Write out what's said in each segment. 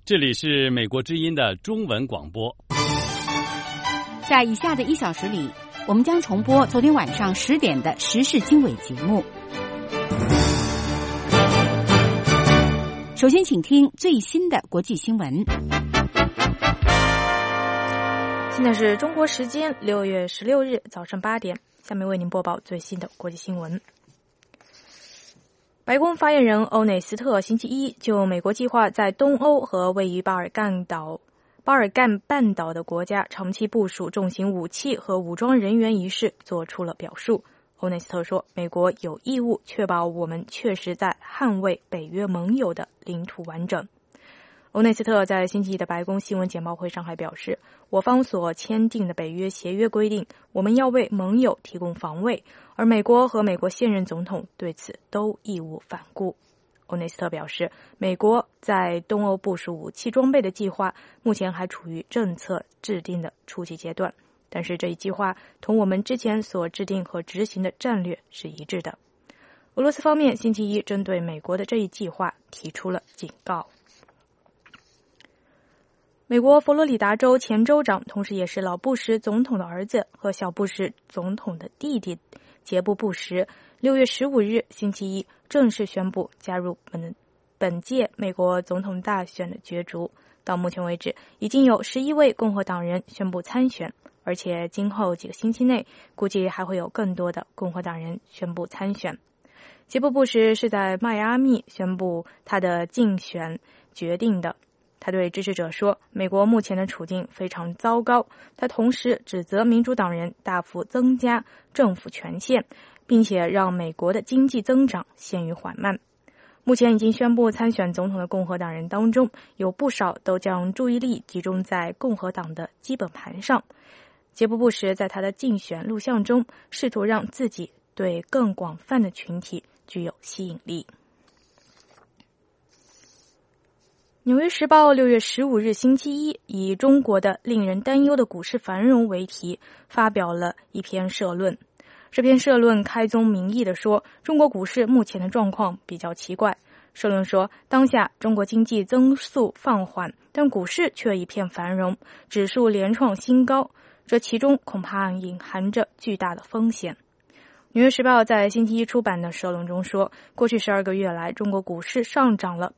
这里是美国之音的中文广播。 在以下的1小时里，我们将重播昨天晚上10点的时事经纬节目。首先请听最新的国际新闻。 现在是中国时间6月16日早上8点，下面为您播报最新的国际新闻。白宫发言人欧内斯特星期一就美国计划在东欧和位于巴尔干半岛的国家长期部署重型武器和武装人员一事做出了表述。欧内斯特说，美国有义务确保我们确实在捍卫北约盟友的领土完整。欧内斯特在星期一的白宫新闻简报会上还表示，我方所签订的北约协约规定，我们要为盟友提供防卫，而美国和美国现任总统对此都义无反顾。欧内斯特表示，美国在东欧部署武器装备的计划目前还处于政策制定的初期阶段，但是这一计划同我们之前所制定和执行的战略是一致的。俄罗斯方面星期一针对美国的这一计划提出了警告。美国佛罗里达州前州长，同时也是老布什总统的儿子和小布什总统的弟弟杰布·布什6月15日星期一正式宣布加入本届美国总统大选的角逐。到目前为止，已经有11位共和党人宣布参选，而且今后几个星期内估计还会有更多的共和党人宣布参选。杰布·布什是在迈阿密宣布他的竞选决定的。他对支持者说，美国目前的处境非常糟糕。他同时指责民主党人大幅增加政府权限，并且让美国的经济增长陷于缓慢。目前已经宣布参选总统的共和党人当中，有不少都将注意力集中在共和党的基本盘上。杰布·布什在他的竞选录像中试图让自己对更广泛的群体具有吸引力。纽约时报6月15日星期一以中国的令人担忧的股市繁荣为题发表了一篇社论。这篇社论开宗明义地说，中国股市目前的状况比较奇怪。社论说，当下中国经济增速放缓，但股市却一片繁荣，指数连创新高，这其中恐怕隐含着巨大的风险。纽约时报在星期一出版的社论中说，过去12个月来，中国股市上涨了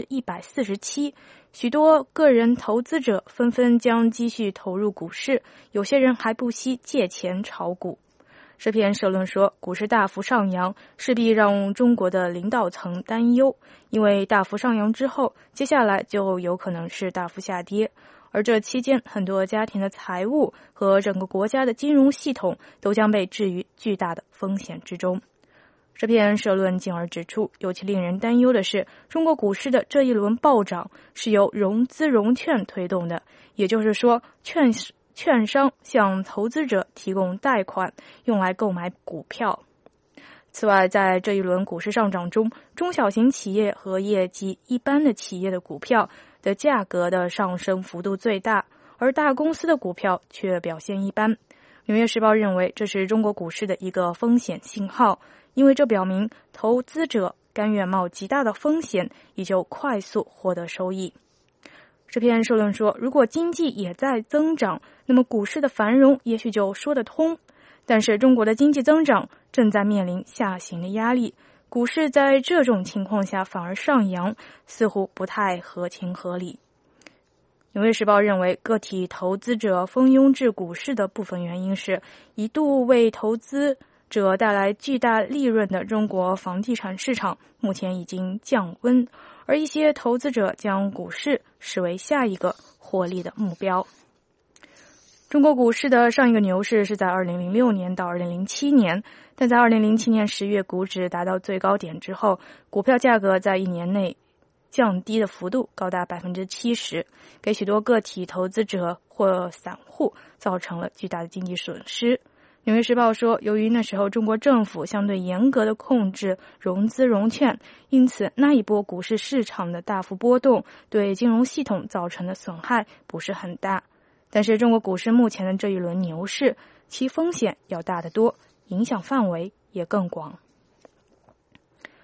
147%， 许多个人投资者纷纷将积蓄投入股市，有些人还不惜借钱炒股。这篇社论说，股市大幅上扬势必让中国的领导层担忧，因为大幅上扬之后，接下来就有可能是大幅下跌，而这期间很多家庭的财务和整个国家的金融系统都将被置于巨大的风险之中。这篇社论进而指出，尤其令人担忧的是，中国股市的这一轮暴涨是由融资融券推动的，也就是说，券商向投资者提供贷款，用来购买股票。此外，在这一轮股市上涨中，中小型企业和业绩一般的企业的股票的价格的上升幅度最大，而大公司的股票却表现一般。纽约时报认为，这是中国股市的一个风险信号，因为这表明投资者甘愿冒极大的风险，以求快速获得收益。这篇社论说，如果经济也在增长，那么股市的繁荣也许就说得通。但是中国的经济增长正在面临下行的压力，股市在这种情况下反而上扬，似乎不太合情合理。纽约时报认为，个体投资者蜂拥至股市的部分原因是，一度为投资者带来巨大利润的中国房地产市场目前已经降温，而一些投资者将股市视为下一个获利的目标。中国股市的上一个牛市是在2006年到2007年，但在2007年10月股指达到最高点之后，股票价格在1年内降低的幅度高达 70%， 给许多个体投资者或散户造成了巨大的经济损失。纽约时报说，由于那时候中国政府相对严格的控制融资融券，因此那一波股市市场的大幅波动对金融系统造成的损害不是很大。但是中国股市目前的这一轮牛市，其风险要大得多，影响范围也更广。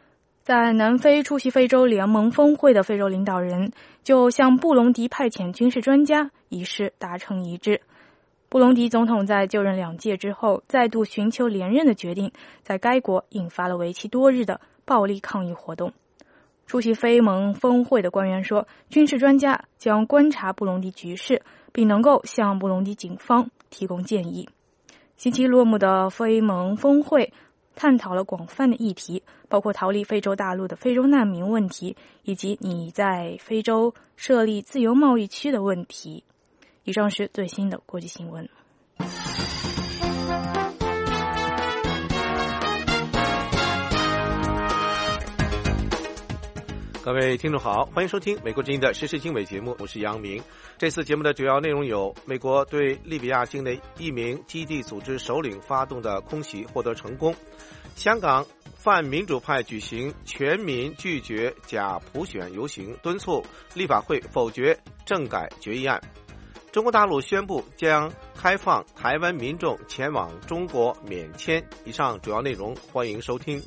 在南非出席非洲联盟峰会的非洲领导人就向布隆迪派遣军事专家一事达成一致。布隆迪总统在就任2届之后再度寻求连任的决定，在该国引发了为期多日的暴力抗议活动。出席非盟峰会的官员说，军事专家将观察布隆迪局势，并能够向布隆迪警方提供建议。星期落幕的非盟峰会探讨了广泛的议题，包括逃离非洲大陆的非洲难民问题，以及你在非洲设立自由贸易区的问题。以上是最新的国际新闻。 各位听众好，欢迎收听美国之音的时事经纬节目，我是杨明。这次节目的主要内容有：美国对利比亚境内一名基地组织首领发动的空袭获得成功；香港泛民主派举行全民拒绝假普选游行，敦促立法会否决政改决议案；中国大陆宣布将开放台湾民众前往中国免签。以上主要内容，欢迎收听。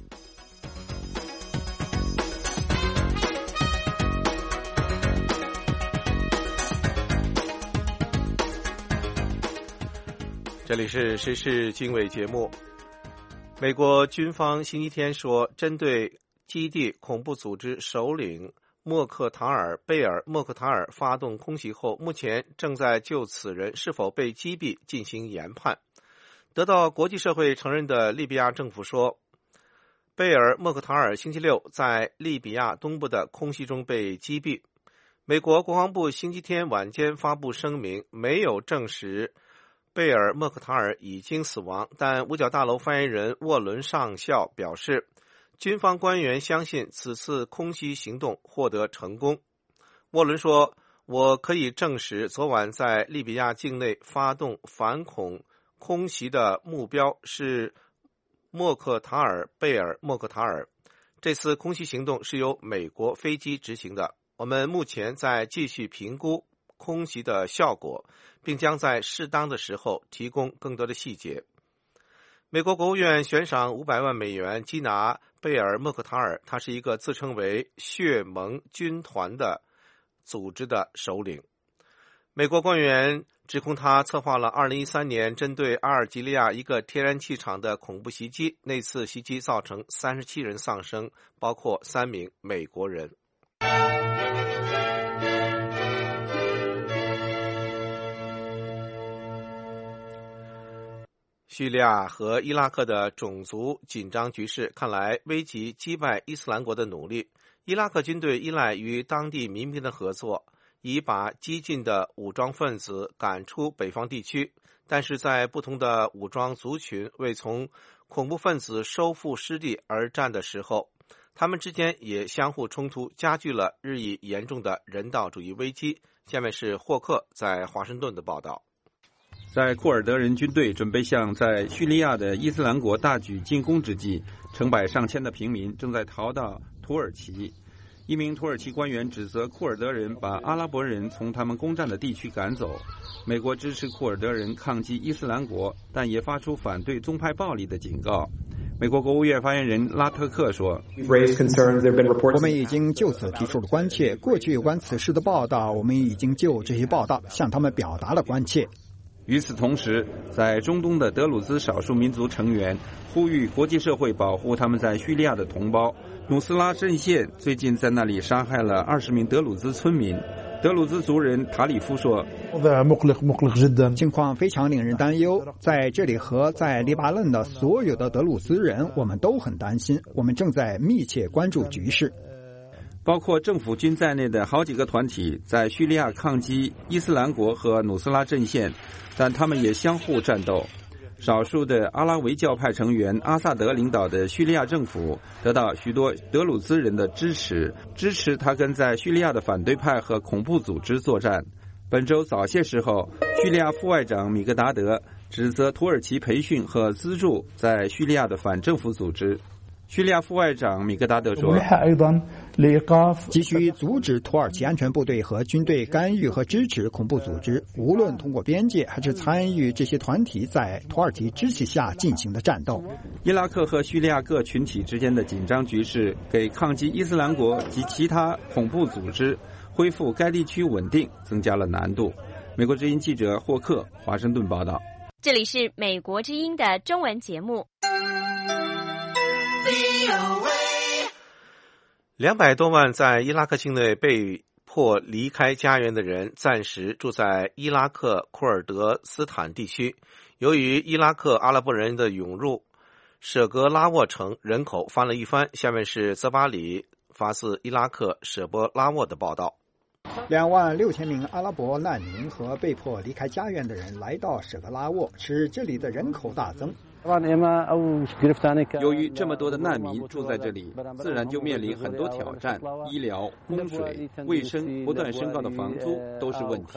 这里是时事经纬节目。美国军方星期天说，针对基地恐怖组织首领贝尔莫克塔尔发动空袭后，目前正在就此人是否被击毙进行研判。得到国际社会承认的利比亚政府说，贝尔莫克塔尔星期六在利比亚东部的空袭中被击毙。美国国防部星期天晚间发布声明，没有证实贝尔莫克塔尔已经死亡，但五角大楼发言人沃伦上校表示，军方官员相信此次空袭行动获得成功。沃伦说，我可以证实昨晚在利比亚境内发动反恐空袭的目标是贝尔莫克塔尔。这次空袭行动是由美国飞机执行的，我们目前在继续评估空袭的效果，并将在适当的时候提供更多的细节。美国国务院悬赏500万美元缉拿贝尔莫克塔尔，他是一个自称为血盟军团的组织的首领。美国官员指控他策划了2013年针对阿尔及利亚一个天然气厂的恐怖袭击，那次袭击造成37人丧生，包括3名美国人。叙利亚和伊拉克的种族紧张局势看来危及击败伊斯兰国的努力。伊拉克军队依赖与当地民兵的合作，以把激进的武装分子赶出北方地区，但是在不同的武装族群为从恐怖分子收复失地而战的时候，他们之间也相互冲突，加剧了日益严重的人道主义危机。下面是霍克在华盛顿的报道。 在库尔德人军队准备向在叙利亚的伊斯兰国大举进攻之际，成百上千的平民正在逃到土耳其。一名土耳其官员指责库尔德人把阿拉伯人从他们攻占的地区赶走。美国支持库尔德人抗击伊斯兰国，但也发出反对宗派暴力的警告。美国国务院发言人拉特克说， 我们已经就此提出了关切，过去有关此事的报道，我们已经就这些报道向他们表达了关切。 与此同时，在中东的德鲁兹少数民族成员呼吁国际社会保护他们在叙利亚的同胞。努斯拉阵线最近在那里杀害了20名德鲁兹村民。德鲁兹族人塔里夫说， 情况非常令人担忧，在这里和在黎巴嫩的所有的德鲁兹人，我们都很担心，我们正在密切关注局势。 包括政府军在内的好几个团体在叙利亚抗击伊斯兰国和努斯拉阵线，但他们也相互战斗。少数的阿拉维教派成员阿萨德领导的叙利亚政府得到许多德鲁兹人的支持他跟在叙利亚的反对派和恐怖组织作战。本周早些时候，叙利亚副外长米格达德指责土耳其培训和资助在叙利亚的反政府组织。 叙利亚副外长米格达德说， 急需阻止土耳其安全部队和军队干预和支持恐怖组织，无论通过边界还是参与这些团体在土耳其支持下进行的战斗。 伊拉克和叙利亚各群体之间的紧张局势给抗击伊斯兰国及其他恐怖组织恢复该地区稳定增加了难度。美国之音记者霍克华盛顿报道。 这里是美国之音的中文节目。 200多万在伊拉克境内被迫离开家园的人暂时住在伊拉克库尔德斯坦地区。由于伊拉克阿拉伯人的涌入，舍格拉沃城人口翻了一番。下面是泽巴里发自伊拉克舍伯拉沃的报道。 26000名阿拉伯难民和被迫离开家园的人来到舍格拉沃，使这里的人口大增。 由于这么多的难民住在这里，自然就面临很多挑战，医疗、供水、卫生不断升高的房租都是问题。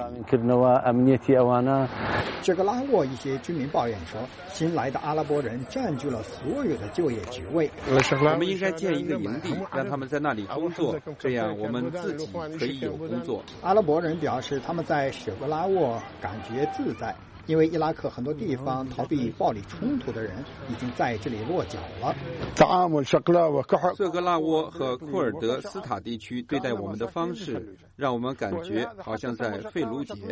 舍格拉沃一些居民抱怨说，新来的阿拉伯人占据了所有的就业职位。 我们应该建一个营地，让他们在那里工作，这样我们自己可以有工作。 阿拉伯人表示，他们在舍格拉沃感觉自在，因为伊拉克很多地方逃避暴力冲突的人已经在这里落脚了。 舍格拉沃和库尔德斯塔地区对待我们的方式，让我们感觉好像在费卢杰。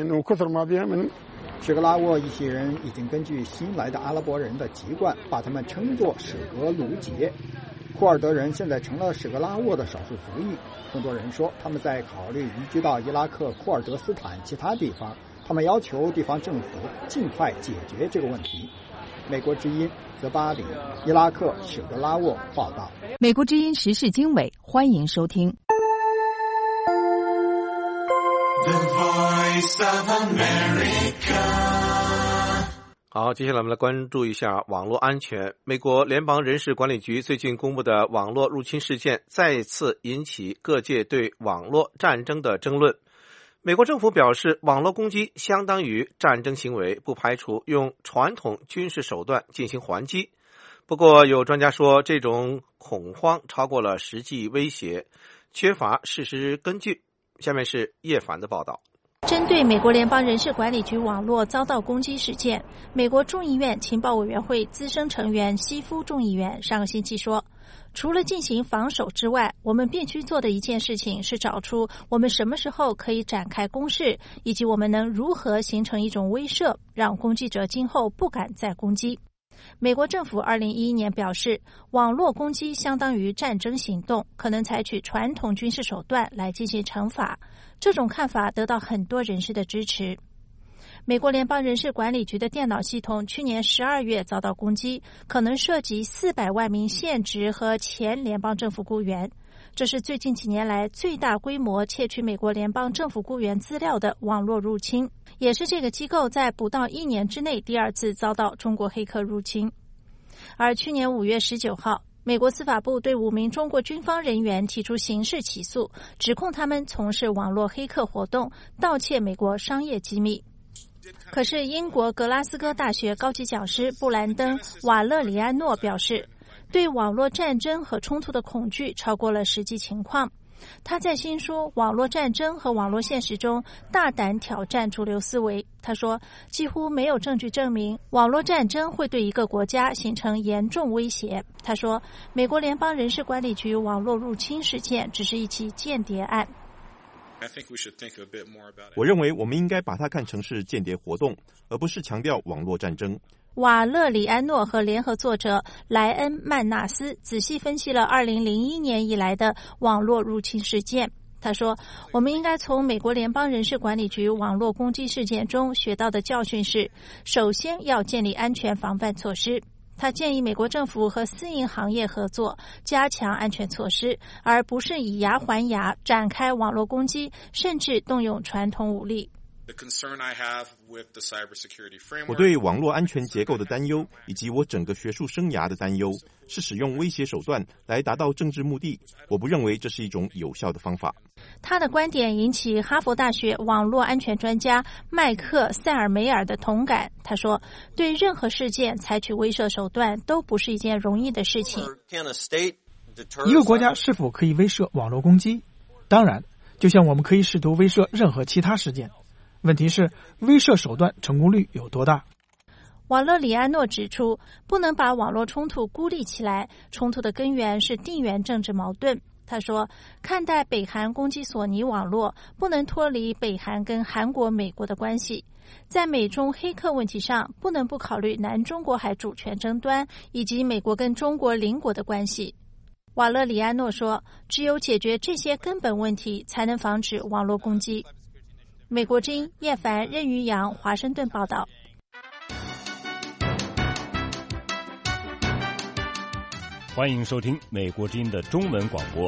舍格拉沃一些人已经根据新来的阿拉伯人的籍贯，把他们称作舍格卢杰。库尔德人现在成了舍格拉沃的少数族裔，更多人说他们在考虑移居到伊拉克库尔德斯坦其他地方。他们要求地方政府尽快解决这个问题。美国之音泽巴里，伊拉克舍格拉沃报道。 美国之音时事经纬，欢迎收听。 好，接下来我们来关注一下网络安全。美国联邦人事管理局最近公布的网络入侵事件再次引起各界对网络战争的争论。美国政府表示，网络攻击相当于战争行为，不排除用传统军事手段进行还击。不过，有专家说，这种恐慌超过了实际威胁，缺乏事实根据。下面是叶凡的报道。 针对美国联邦人事管理局网络遭到攻击事件，美国众议院情报委员会资深成员西夫众议员上个星期说，除了进行防守之外，我们必须做的一件事情是找出我们什么时候可以展开攻势，以及我们能如何形成一种威慑，让攻击者今后不敢再攻击。美国政府2011年表示，网络攻击相当于战争行动，可能采取传统军事手段来进行惩罚。这种看法得到很多人士的支持。美国联邦人事管理局的电脑系统去年12月遭到攻击，可能涉及400万名现职和前联邦政府雇员。这是最近几年来最大规模窃取美国联邦政府雇员资料的网络入侵，也是这个机构在不到1年之内第二次遭到中国黑客入侵。而去年5月19号，美国司法部对5名中国军方人员提出刑事起诉，指控他们从事网络黑客活动，盗窃美国商业机密。可是英国格拉斯哥大学高级讲师布兰登·瓦勒里安诺表示，对网络战争和冲突的恐惧超过了实际情况。他在新书《网络战争和网络现实》中大胆挑战主流思维。他说，几乎没有证据证明网络战争会对一个国家形成严重威胁。他说，美国联邦人事管理局网络入侵事件只是一起间谍案。 我认为我们应该把它看成是间谍活动，而不是强调网络战争。 瓦勒里安诺和联合作者莱恩·曼纳斯仔细分析了2001年以来的网络入侵事件。他说，我们应该从美国联邦人事管理局网络攻击事件中学到的教训是，首先要建立安全防范措施。他建议美国政府和私营行业合作，加强安全措施，而不是以牙还牙展开网络攻击，甚至动用传统武力。 我对网络安全结构的担忧，以及我整个学术生涯的担忧，是使用威胁手段来达到政治目的。我不认为这是一种有效的方法。 他的观点引起哈佛大学网络安全专家麦克塞尔梅尔的同感。他说，对任何事件采取威慑手段都不是一件容易的事情。 一个国家是否可以威慑网络攻击？当然，就像我们可以试图威慑任何其他事件。问题是，威慑手段成功率有多大？ 瓦勒里安诺指出，不能把网络冲突孤立起来，冲突的根源是地缘政治矛盾。他说，看待北韩攻击索尼网络，不能脱离北韩跟韩国、美国的关系。在美中黑客问题上，不能不考虑南中国海主权争端以及美国跟中国邻国的关系。瓦勒里安诺说，只有解决这些根本问题，才能防止网络攻击。美国之音叶凡、任于阳华盛顿报道。 欢迎收听美国之音的中文广播。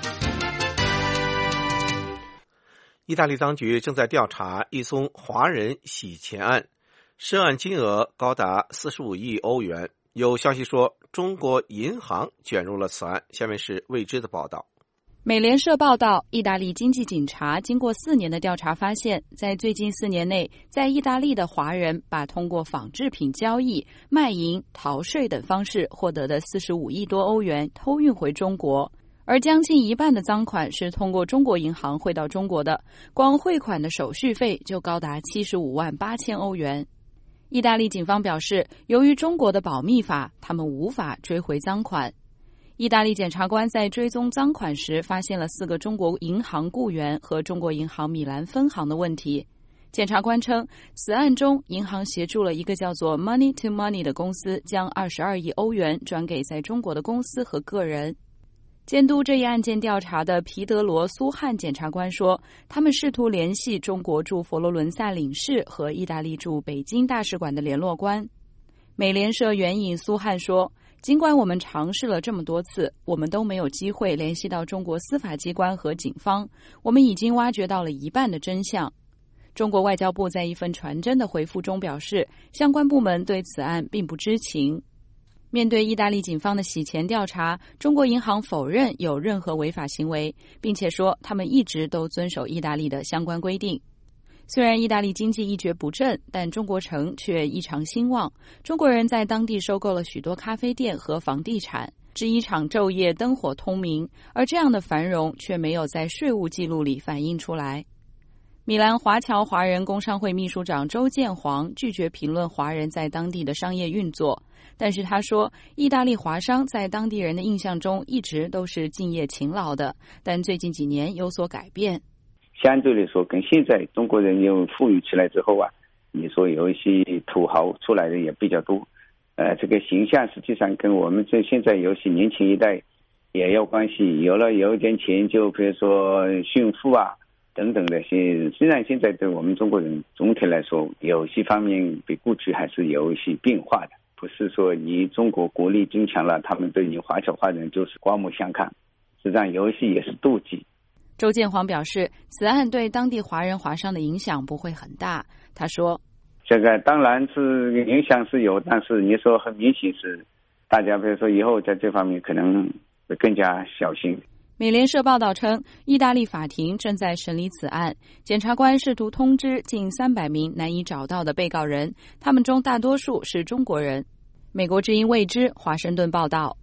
意大利当局正在调查一宗华人洗钱案，涉案金额高达45亿欧元。有消息说，中国银行卷入了此案。下面是未知的报道。 美联社报道，意大利经济警察经过4年的调查发现，在最近4年内，在意大利的华人把通过仿制品交易、卖淫、逃税等方式获得的45亿多欧元偷运回中国，而将近一半的赃款是通过中国银行汇到中国的，光汇款的手续费就高达75万8千欧元。意大利警方表示，由于中国的保密法，他们无法追回赃款。意大利检察官在追踪赃款时发现了4个中国银行雇员和中国银行米兰分行的问题。检察官称，此案中银行协助了一个叫做 Money to Money 的公司将22亿欧元转给在中国的公司和个人。监督这一案件调查的皮德罗·苏汉检察官说，他们试图联系中国驻佛罗伦萨领事和意大利驻北京大使馆的联络官。美联社援引苏汉说，尽管我们尝试了这么多次，我们都没有机会联系到中国司法机关和警方，我们已经挖掘到了一半的真相。中国外交部在一份传真的回复中表示，相关部门对此案并不知情。面对意大利警方的洗钱调查，中国银行否认有任何违法行为，并且说他们一直都遵守意大利的相关规定。虽然意大利经济一蹶不振，但中国城却异常兴旺。中国人在当地收购了许多咖啡店和房地产，制衣厂昼夜灯火通明，而这样的繁荣却没有在税务记录里反映出来。米兰华侨华人工商会秘书长周建煌拒绝评论华人在当地的商业运作，但是他说，意大利华商在当地人的印象中一直都是敬业勤劳的，但最近几年有所改变。 相对来说，跟现在中国人又富裕起来之后啊，你说有一些土豪出来的也比较多，这个形象实际上跟我们这现在有些年轻一代也有关系，有一点钱就比如说炫富啊等等的。虽然现在对我们中国人总体来说有些方面比过去还是有一些变化的，不是说你中国国力增强了，他们对你华侨华人就是刮目相看，实际上有一些也是妒忌。 周建煌表示，此案对当地华人华商的影响不会很大。他说， 这个当然是影响是有，但是你说很明显是大家比如说以后在这方面可能会更加小心。 美联社报道称，意大利法庭正在审理此案，检察官试图通知近300名难以找到的被告人，他们中大多数是中国人。美国之音未知华盛顿报道。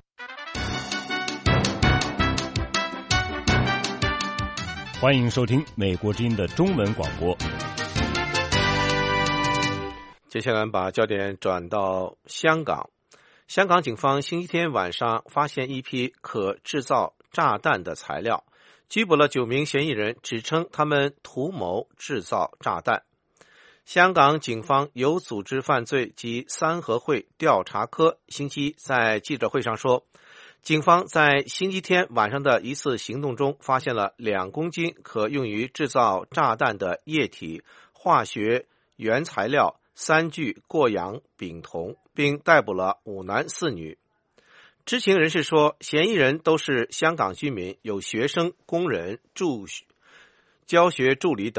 欢迎收听美国之音的中文广播。 接下来把焦点转到香港。香港警方星期天晚上发现一批可制造炸弹的材料，拘捕了9名嫌疑人，指称他们图谋制造炸弹。香港警方有组织犯罪及三合会调查科星期在记者会上说，警方在星期天晚上的一次行动中发现了2公斤可用于制造炸弹的液体化学原材料3具过氧丙酮，并逮捕了5男4女。知情人士说，嫌疑人都是香港居民，有学生、工人、教学助理等。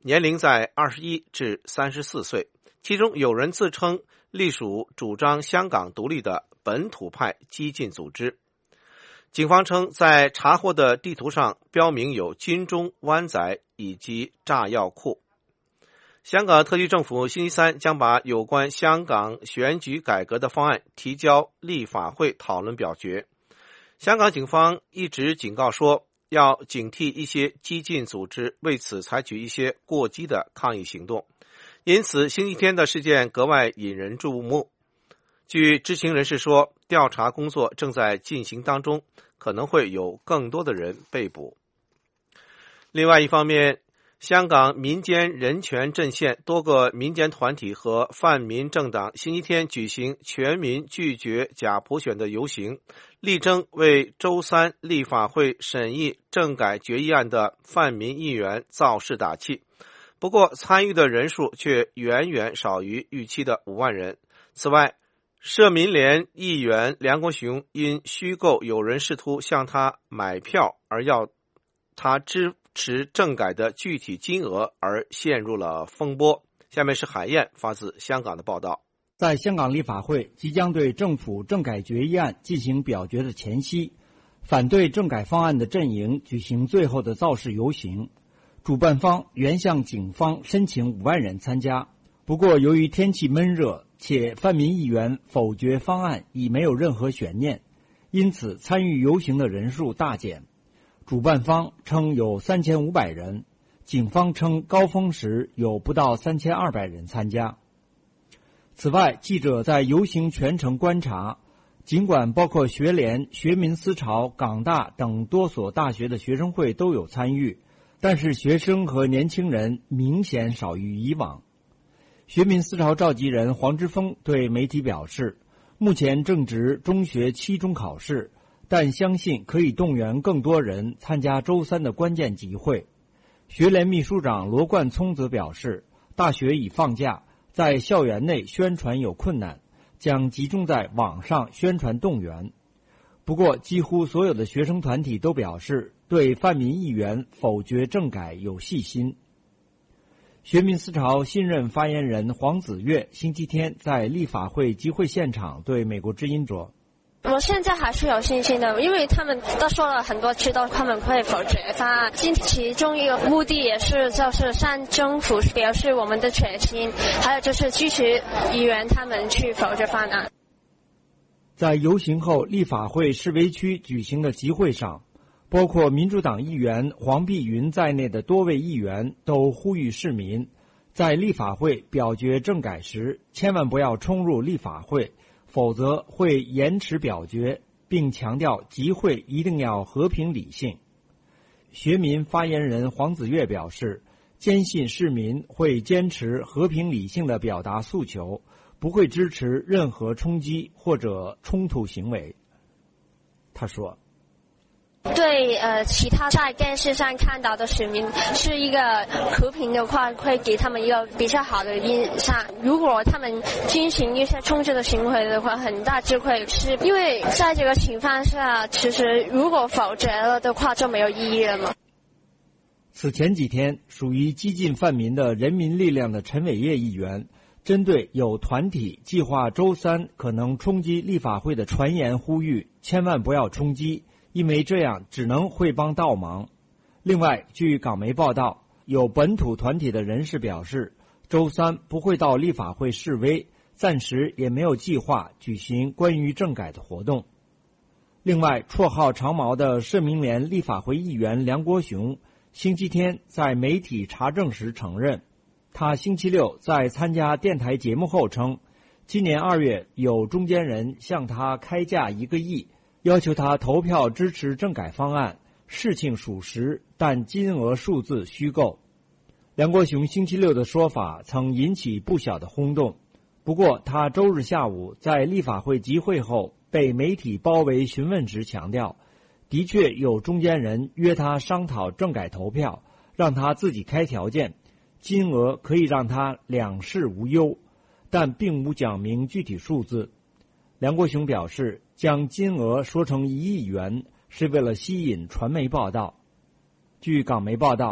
年龄在21至34岁，其中有人自称隶属主张香港独立的本土派激进组织。警方称，在查获的地图上标明有金钟、湾仔以及炸药库。香港特区政府星期三将把有关香港选举改革的方案提交立法会讨论表决。香港警方一直警告说，要警惕一些激进组织为此采取一些过激的抗议行动，因此星期天的事件格外引人注目。据知情人士说，调查工作正在进行当中，可能会有更多的人被捕。另外一方面，香港民间人权阵线多个民间团体和泛民政党星期天举行全民拒绝假普选的游行，力争为周三立法会审议政改决议案的泛民议员造势打气。不过参与的人数却远远少于预期的5万人。此外，社民连议员梁国雄因虚构有人试图向他买票而要他支持政改的具体金额而陷入了风波。下面是海燕发自香港的报道。 在香港立法会即将对政府政改决议案进行表决的前夕，反对政改方案的阵营举行最后的造势游行，主办方原向警方申请5万人参加。不过由于天气闷热，且泛民议员否决方案已没有任何悬念，因此参与游行的人数大减。主办方称有3500人，警方称高峰时有不到3200人参加。此外，记者在游行全程观察，尽管包括学联、学民思潮、港大等多所大学的学生会都有参与，但是学生和年轻人明显少于以往。学民思潮召集人黄之锋对媒体表示，目前正值中学期中考试，但相信可以动员更多人参加周三的关键集会。学联秘书长罗冠聪则表示，大学已放假，在校园内宣传有困难，将集中在网上宣传动员。不过几乎所有的学生团体都表示对泛民议员否决政改有信心。学民思潮新任发言人黄子悦星期天在立法会集会现场对美国之音说， 我现在还是有信心的，因为他们都说了很多次都他们会否决方案，其中一个目的也是就是向政府表示我们的决心，还有就是支持议员他们去否决方案。 在游行后立法会示威区举行的集会上，包括民主党议员黄碧云在内的多位议员都呼吁市民在立法会表决政改时千万不要冲入立法会，否则会延迟表决，并强调集会一定要和平理性。学民发言人黄子悦表示，坚信市民会坚持和平理性的表达诉求，不会支持任何冲击或者冲突行为。他说， 对其他在电视上看到的市民是一个和平的话，会给他们一个比较好的印象。如果他们进行一些冲击的行为的话，很大就会是因为在这个情况下，其实如果否决了的话就没有意义了嘛。 此前几天，属于激进泛民的人民力量的陈伟业议员针对有团体计划周三可能冲击立法会的传言呼吁千万不要冲击，因为这样只能会帮倒忙。另外，据港媒报道，有本土团体的人士表示，周三不会到立法会示威，暂时也没有计划举行关于政改的活动。另外，绰号长毛的社民连立法会议员梁国雄星期天在媒体查证时承认，他星期六在参加电台节目后称，今年2月有中间人向他开价1个亿，要求他投票支持政改方案，事情属实，但金额数字虚构。梁国雄星期六的说法曾引起不小的轰动，不过他周日下午在立法会集会后被媒体包围询问时强调，的确有中间人约他商讨政改投票，让他自己开条件，金额可以让他两事无忧，但并无讲明具体数字。梁国雄表示，将金额说成1亿元是为了吸引传媒报道。据港媒报道，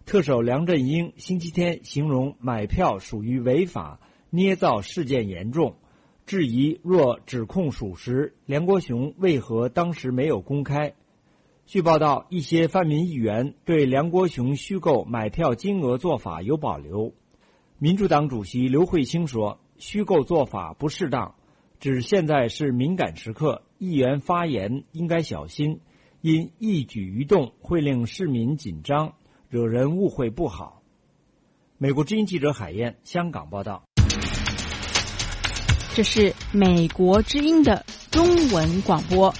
特首梁振英星期天形容买票属于违法，捏造事件严重，质疑若指控属实，梁国雄为何当时没有公开。据报道，一些泛民议员对梁国雄虚构买票金额做法有保留。民主党主席刘慧卿说，虚构做法不适当，指现在是敏感时刻，议员发言应该小心，因一举一动会令市民紧张，惹人误会不好。美国之音记者海燕香港报道。 这是美国之音的中文广播。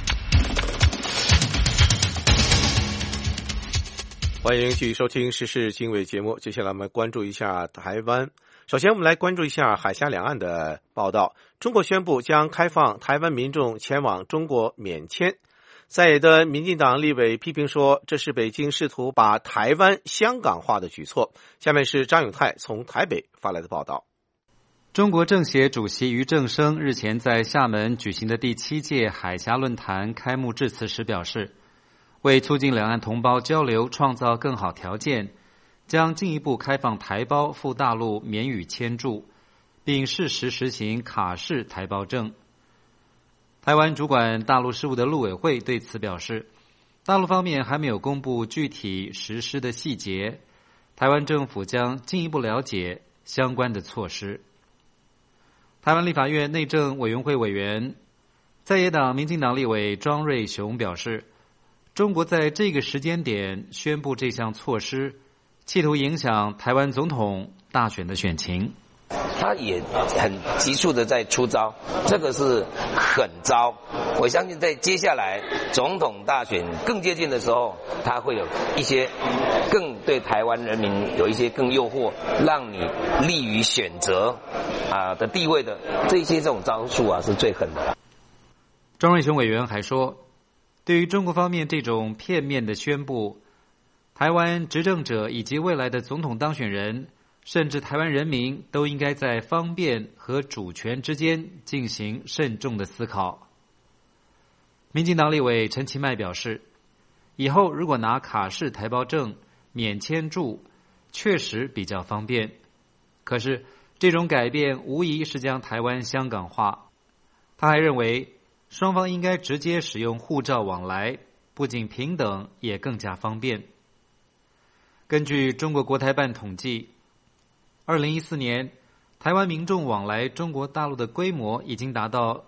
欢迎继续收听时事经纬节目，接下来我们关注一下台湾。首先我们来关注一下海峡两岸的报道。中国宣布将开放台湾民众前往中国免签。在野的民进党立委批评说，这是北京试图把台湾香港化的举措。下面是张永泰从台北发来的报道。 中国政协主席俞正声日前在厦门举行的第7届海峡论坛开幕致辞时表示，为促进两岸同胞交流创造更好条件，将进一步开放台胞赴大陆免予签注，并适时实行卡式台胞证。台湾主管大陆事务的陆委会对此表示，大陆方面还没有公布具体实施的细节，台湾政府将进一步了解相关的措施。台湾立法院内政委员会委员、在野党民进党立委庄瑞雄表示，中国在这个时间点宣布这项措施，企图影响台湾总统大选的选情。 他也很急速的在出招，这个是狠招。我相信在接下来总统大选更接近的时候，他会有一些更对台湾人民有一些更诱惑，让你利于选择的地位的这种招数是最狠的。 庄瑞雄委员还说，对于中国方面这种片面的宣布，台湾执政者以及未来的总统当选人，甚至台湾人民都应该在方便和主权之间进行慎重的思考。民进党立委陈其迈表示，以后如果拿卡式台胞证免签注，确实比较方便，可是这种改变无疑是将台湾香港化。他还认为，双方应该直接使用护照往来，不仅平等，也更加方便。根据中国国台办统计，2014年，台湾民众往来中国大陆的规模已经达到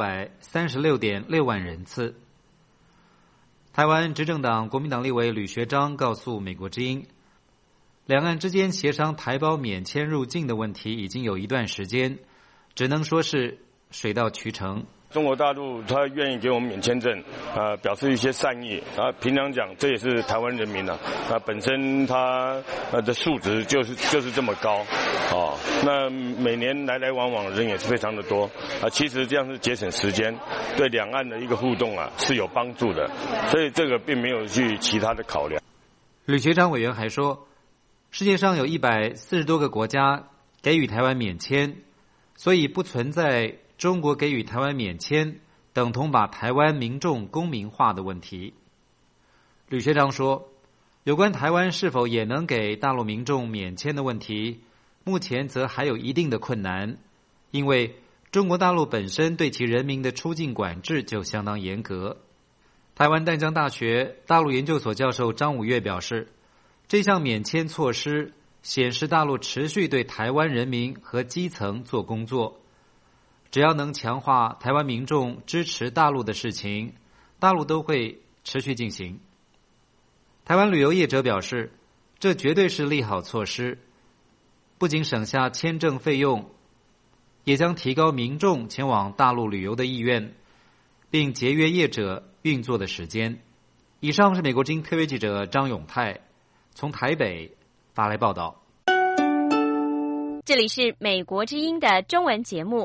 636.6万人次。台湾执政党国民党立委吕学章告诉美国之音，两岸之间协商台胞免签入境的问题已经有一段时间，只能说是水到渠成。 中国大陆他愿意给我们免签证，表示一些善意。平常讲，这也是台湾人民本身他的素质就是这么高，那每年来来往往的人也是非常的多，其实这样是节省时间，对两岸的一个互动是有帮助的，所以这个并没有去其他的考量。 吕学章委员还说，世界上有140多个国家给予台湾免签，所以不存在中国给予台湾免签等同把台湾民众公民化的问题。吕学章说，有关台湾是否也能给大陆民众免签的问题，目前则还有一定的困难，因为中国大陆本身对其人民的出境管制就相当严格。台湾淡江大学大陆研究所教授张武岳表示，这项免签措施显示大陆持续对台湾人民和基层做工作，只要能强化台湾民众支持大陆的事情，大陆都会持续进行。台湾旅游业者表示，这绝对是利好措施，不仅省下签证费用，也将提高民众前往大陆旅游的意愿，并节约业者运作的时间。以上是美国之音特约记者张永泰从台北发来报道。 这里是美国之音的中文节目。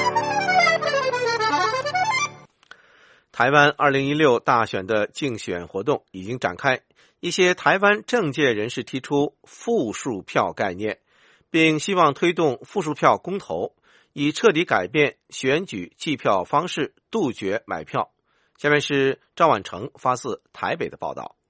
台湾2016大选的竞选活动已经展开，一些台湾政界人士提出复数票概念，并希望推动复数票公投，以彻底改变选举计票方式，杜绝买票。下面是赵婉成发自台北的报道。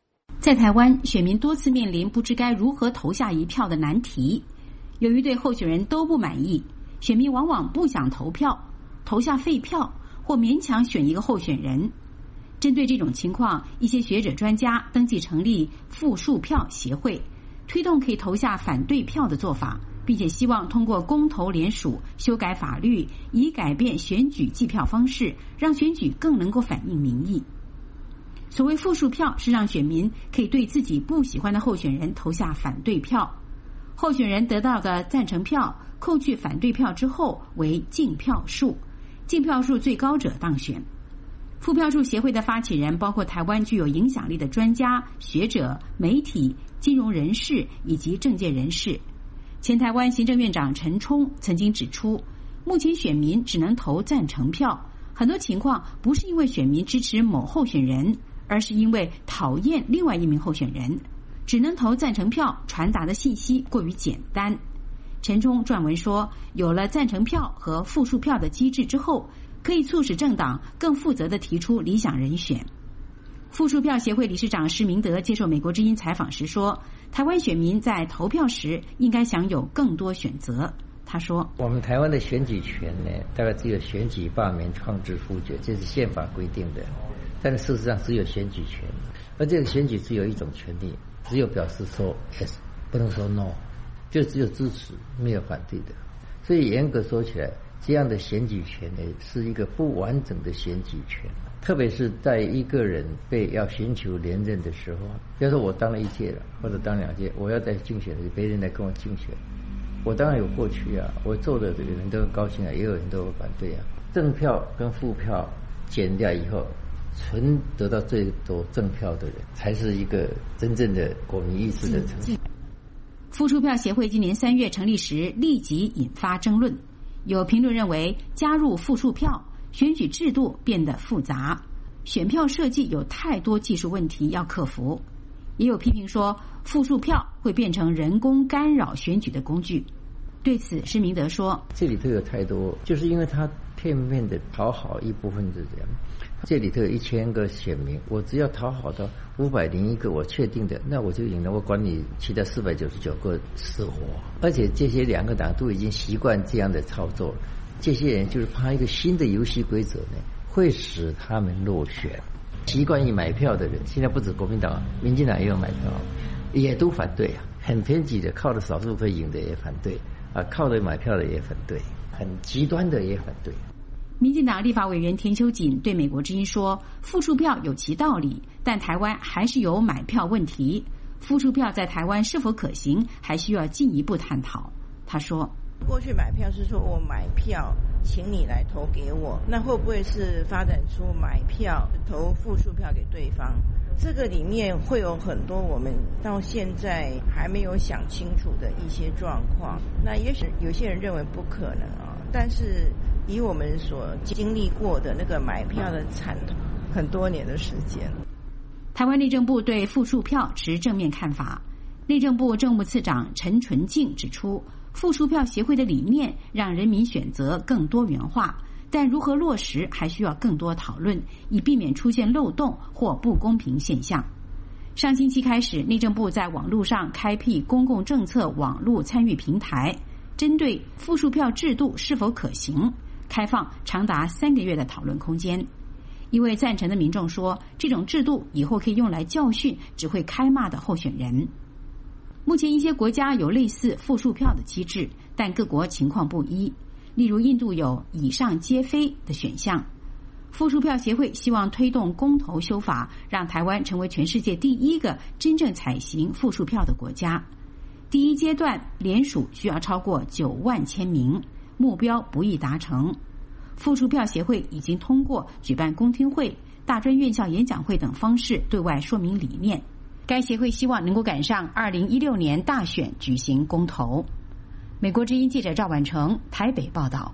在台湾，选民多次面临不知该如何投下一票的难题。由于对候选人都不满意，选民往往不想投票，投下废票或勉强选一个候选人。针对这种情况，一些学者专家登记成立复数票协会，推动可以投下反对票的做法，并且希望通过公投联署修改法律，以改变选举计票方式，让选举更能够反映民意。所谓复数票是让选民可以对自己不喜欢的候选人投下反对票，候选人得到的赞成票扣去反对票之后为净票数，净票数最高者当选。复票数协会的发起人包括台湾具有影响力的专家、学者、媒体、金融人士以及政界人士。前台湾行政院长陈冲曾经指出，目前选民只能投赞成票，很多情况不是因为选民支持某候选人，而是因为讨厌另外一名候选人，只能投赞成票，传达的信息过于简单。陈冲撰文说，有了赞成票和复数票的机制之后，可以促使政党更负责地提出理想人选。复数票协会理事长施明德接受美国之音采访时说，台湾选民在投票时应该享有更多选择。他说， 我们台湾的选举权呢，大概只有选举、罢免、创制、复决，这是宪法规定的，但是事实上只有选举权，而这个选举只有一种权利，只有表示说 yes， 不能说 no， 就只有支持没有反对的。所以严格说起来，这样的选举权呢，是一个不完整的选举权，特别是在一个人被要寻求连任的时候，比如说我当了1届了，或者当2届，我要再竞选的，别人来跟我竞选，我当然有过去啊，我做的这个人都很高兴啊，也有人都会反对啊。正票跟负票减掉以后，纯得到最多正票的人，才是一个真正的国民意识的呈现。 复数票协会今年3月成立时，立即引发争论。有评论认为，加入复数票，选举制度变得复杂，选票设计有太多技术问题要克服。也有批评说，复数票会变成人工干扰选举的工具。对此，施明德说， 这里头有太多，就是因为他片面的讨好一部分的人。这里头有1000个选民，我只要讨好到501个我确定的，那我就赢了，我管你其他499个死活。而且这些2个党都已经习惯这样的操作了，这些人就是怕一个新的游戏规则呢，会使他们落选。习惯于买票的人，现在不止国民党，民进党也有买票，也都反对啊，很偏激的，靠着少数会赢的也反对啊，靠着买票的也反对，很极端的也反对。 民进党立法委员田秋瑾对美国之音说，复数票有其道理，但台湾还是有买票问题，复数票在台湾是否可行，还需要进一步探讨。他说， 过去买票是说我买票请你来投给我，那会不会是发展出买票投复数票给对方？这个里面会有很多我们到现在还没有想清楚的一些状况。那也许有些人认为不可能啊，但是以我们所经历过的那个买票的惨痛，很多年的时间。 台湾内政部对复数票持正面看法。内政部政务次长陈纯净指出，复数票协会的理念让人民选择更多元化，但如何落实还需要更多讨论，以避免出现漏洞或不公平现象。上星期开始，内政部在网络上开辟公共政策网络参与平台，针对复数票制度是否可行，开放长达3个月的讨论空间。一位赞成的民众说，这种制度以后可以用来教训只会开骂的候选人。目前一些国家有类似复数票的机制，但各国情况不一。例如印度有以上皆非的选项。复数票协会希望推动公投修法，让台湾成为全世界第1个真正采行复数票的国家。第1阶段联署需要超过9万签名，目标不易达成。复数票协会已经通过举办公听会、大专院校演讲会等方式对外说明理念。该协会希望能够赶上2016年大选举行公投。美国之音记者赵婉成台北报道。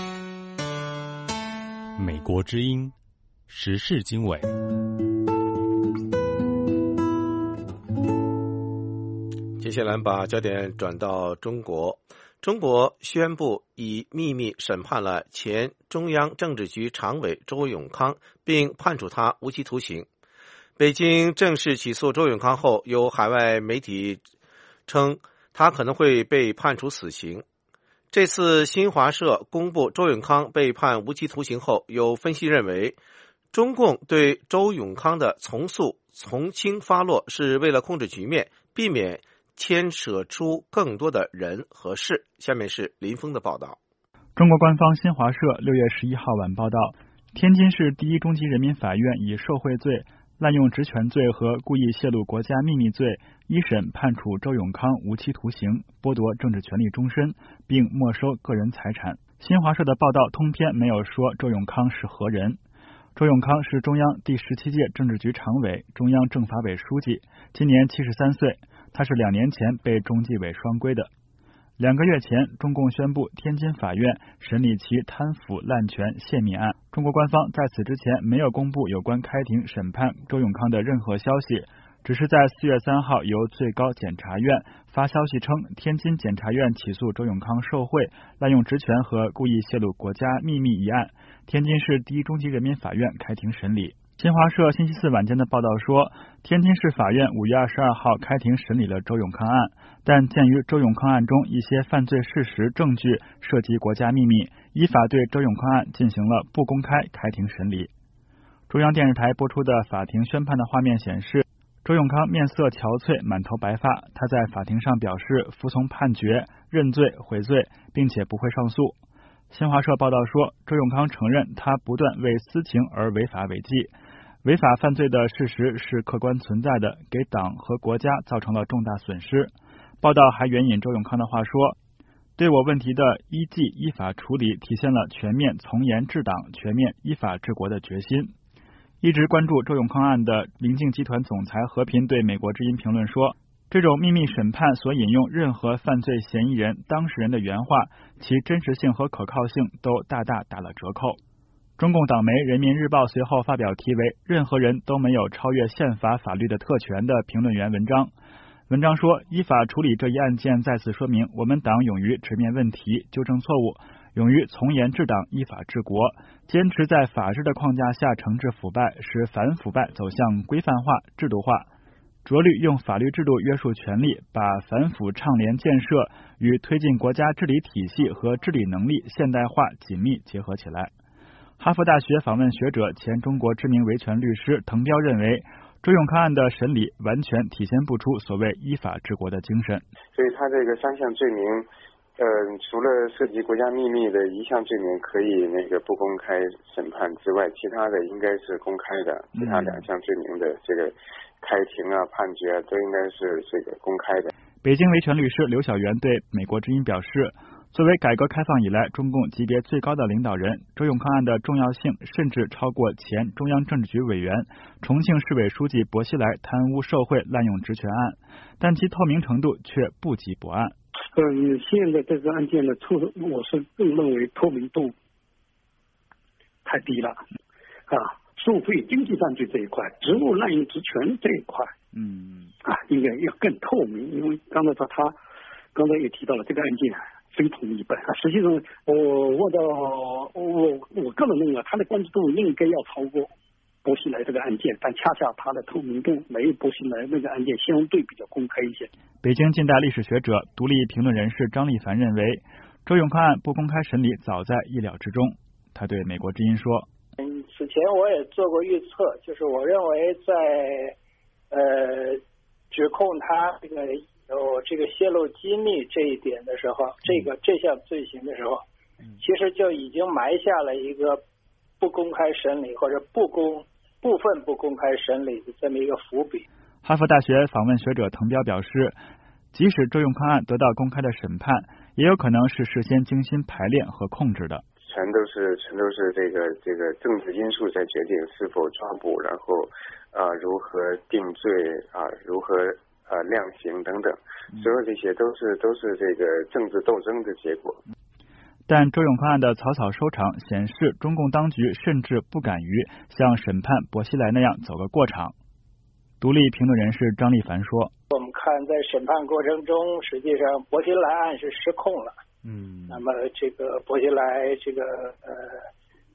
美国之音时事经纬。 接下来把焦点转到中国。中国宣布已秘密审判了前中央政治局常委周永康，并判处他无期徒刑。 北京正式起诉周永康后，有海外媒体称他可能会被判处死刑。这次新华社公布周永康被判无期徒刑后，有分析认为，中共对周永康的从速从轻发落是为了控制局面，避免牵扯出更多的人和事。下面是林峰的报道。 中国官方新华社6月11号晚报道，天津市第一中级人民法院以受贿罪、滥用职权罪和故意泄露国家秘密罪一审判处周永康无期徒刑，剥夺政治权利终身，并没收个人财产。新华社的报道通篇没有说周永康是何人。周永康是中央第17届政治局常委、中央政法委书记，今年73岁，他是2年前被中纪委双规的。2个月前，中共宣布天津法院审理其贪腐滥权泄密案。中国官方在此之前没有公布有关开庭审判周永康的任何消息，只是在4月3号由最高检察院发消息称，天津检察院起诉周永康受贿、滥用职权和故意泄露国家秘密一案，天津市第一中级人民法院开庭审理。新华社星期四晚间的报道说，天津市法院5月22号开庭审理了周永康案，但鉴于周永康案中一些犯罪事实证据涉及国家秘密，依法对周永康案进行了不公开开庭审理。中央电视台播出的法庭宣判的画面显示，周永康面色憔悴，满头白发，他在法庭上表示服从判决、认罪悔罪，并且不会上诉。新华社报道说，周永康承认他不断为私情而违法违纪，违法犯罪的事实是客观存在的，给党和国家造成了重大损失。报道还援引周永康的话说，对我问题的依纪依法处理体现了全面从严治党、全面依法治国的决心。一直关注周永康案的明镜集团总裁和平对美国之音评论说，这种秘密审判所引用任何犯罪嫌疑人、当事人的原话，其真实性和可靠性都大大打了折扣。中共党媒《人民日报》随后发表题为任何人都没有超越宪法法律的特权的评论员文章。文章说，依法处理这一案件再次说明我们党勇于直面问题、纠正错误，勇于从严治党、依法治国，坚持在法治的框架下惩治腐败，使反腐败走向规范化、制度化，着力用法律制度约束权力，把反腐倡廉建设与推进国家治理体系和治理能力现代化紧密结合起来。哈佛大学访问学者、前中国知名维权律师滕彪认为，周永康案的审理完全体现不出所谓依法治国的精神。 所以他这个3项罪名，除了涉及国家秘密的1项罪名可以不公开审判之外，其他的应该是公开的。其他2项罪名的这个开庭啊、判决啊，都应该是这个公开的。 北京维权律师刘晓元对美国之音表示，作为改革开放以来中共级别最高的领导人，周永康案的重要性甚至超过前中央政治局委员、重庆市委书记薄熙来贪污受贿滥用职权案，但其透明程度却不及薄案。 现在这个案件的我是更认为透明度太低了受贿经济犯罪这一块、职务滥用职权这一块，应该要更透明。因为刚才也提到了这个案件非同一般。实际上，我个人认为，他的关注度应该要超过薄熙来这个案件，但恰恰他的透明度没有薄熙来那个案件相对比较公开一些。 北京近代历史学者、独立评论人士张立凡认为，周永康案不公开审理早在意料之中。他对美国之音说， 此前我也做过预测，就是我认为在指控他有这个泄露机密这一点的时候，这项罪行的时候，其实就已经埋下了一个不公开审理或者部分不公开审理的这么一个伏笔。 哈佛大学访问学者滕彪表示，即使周永康案得到公开的审判，也有可能是事先精心排练和控制的。 全都是这个政治因素在决定是否抓捕，然后如何定罪如何量刑等等，所有这些都是这个政治斗争的结果。 但周永康案的草草收场显示，中共当局甚至不敢于像审判薄熙来那样走个过场。独立评论人士张立凡说， 我们看在审判过程中，实际上薄熙来案是失控了。那么这个薄熙来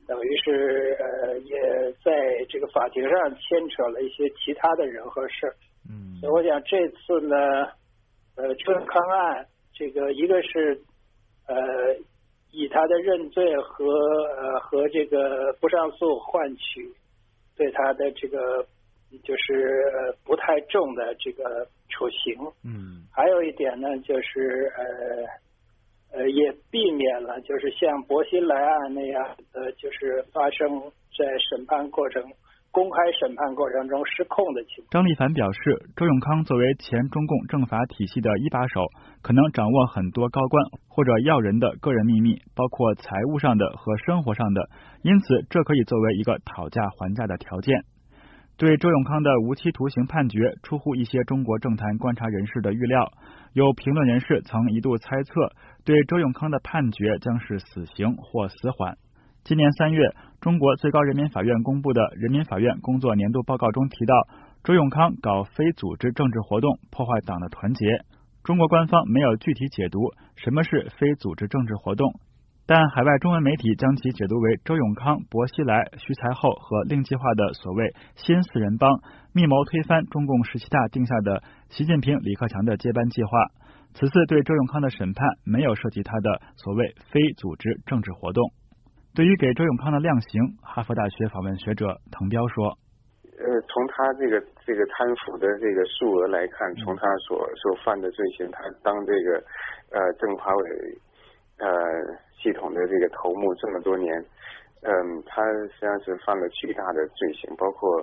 等于是也在这个法庭上牵扯了一些其他的人和事。所以我想这次呢，周永康案这个一个是以他的认罪和这个不上诉换取对他的这个就是不太重的这个处刑。还有一点呢，就是也避免了就是像薄熙来案那样的就是发生在公开审判过程中失控的情况。 张立凡表示，周永康作为前中共政法体系的一把手，可能掌握很多高官或者要人的个人秘密，包括财务上的和生活上的，因此这可以作为一个讨价还价的条件。对周永康的无期徒刑判决出乎一些中国政坛观察人士的预料，有评论人士曾一度猜测对周永康的判决将是死刑或死缓。今年3月，中国最高人民法院公布的人民法院工作年度报告中提到，周永康搞非组织政治活动，破坏党的团结。中国官方没有具体解读什么是非组织政治活动，但海外中文媒体将其解读为周永康、薄熙来、徐才厚和令计划的所谓新四人帮，密谋推翻中共17大定下的习近平、李克强的接班计划。此次对周永康的审判没有涉及他的所谓非组织政治活动。对于给周永康的量刑，哈佛大学访问学者滕彪说， 从他这个贪腐的这个数额来看，从他所犯的罪行，他当这个政法委系统的这个头目这么多年，他实际上是犯了巨大的罪行，包括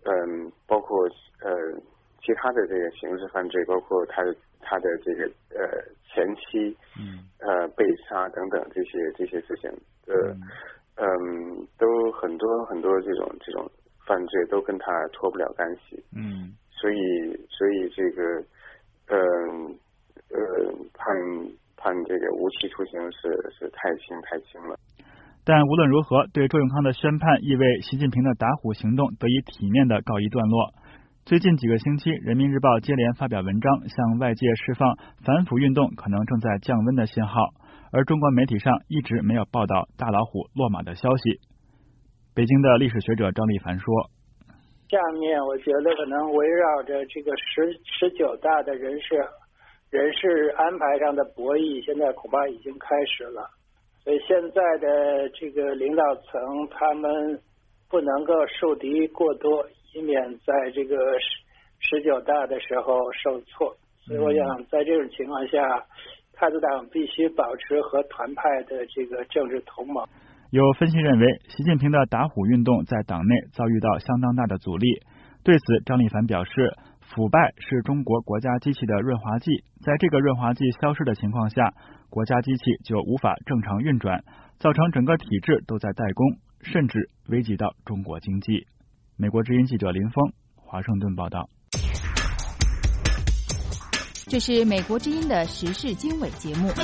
其他的这个刑事犯罪，包括他的这个前妻被杀等等这些事情，都很多这种犯罪都跟他脱不了干系。所以这个判这个无期徒刑是太轻了。 但无论如何，对周永康的宣判意味习近平的打虎行动得以体面的告一段落。最近几个星期，人民日报接连发表文章，向外界释放反腐运动可能正在降温的信号，而中国媒体上一直没有报道大老虎落马的消息。北京的历史学者张立凡说， 下面我觉得可能围绕着这个19大的人事安排上的博弈，现在恐怕已经开始了。所以现在的这个领导层，他们不能够树敌过多，以免在这个19大的时候受挫。所以我想在这种情况下，太子党必须保持和团派的这个政治同盟。 有分析认为，习近平的打虎运动在党内遭遇到相当大的阻力。对此，张立凡表示，腐败是中国国家机器的润滑剂，在这个润滑剂消失的情况下，国家机器就无法正常运转，造成整个体制都在怠工，甚至危及到中国经济。美国之音记者林峰，华盛顿报道。 这是美国之音的时事经纬节目。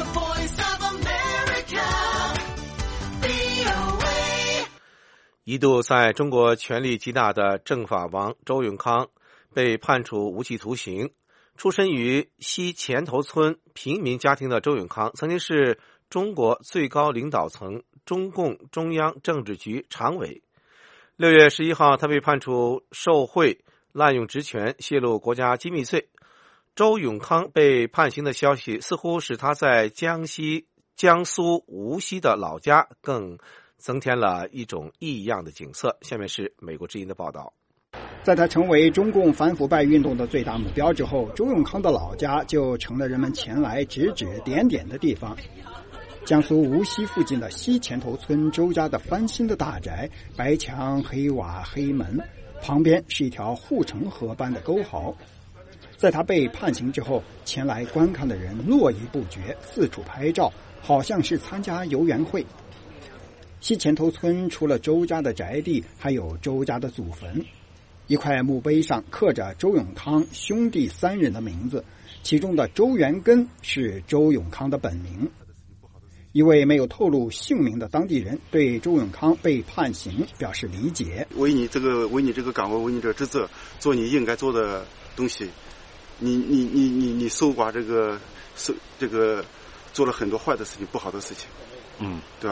一度在中国权力极大的政法王周永康被判处无期徒刑。出身于西前头村平民家庭的周永康，曾经是中国最高领导层中共中央政治局常委。6月11号，他被判处受贿、滥用职权、泄露国家机密罪。周永康被判刑的消息，似乎使他在江苏无锡的老家更增添了一种异样的景色。下面是美国之音的报道。 在他成为中共反腐败运动的最大目标之后，周永康的老家就成了人们前来指指点点的地方。江苏无锡附近的西前头村周家的翻新的大宅，白墙黑瓦黑门，旁边是一条护城河般的沟壕。在他被判刑之后，前来观看的人络绎不绝，四处拍照，好像是参加游园会。西前头村除了周家的宅地，还有周家的祖坟。一块墓碑上刻着周永康兄弟3人的名字，其中的周元根是周永康的本名。一位没有透露姓名的当地人对周永康被判刑表示理解。 为你这个岗位，为你这个职责，做你应该做的东西，你守寡这个做了很多坏的事情，不好的事情，对吧？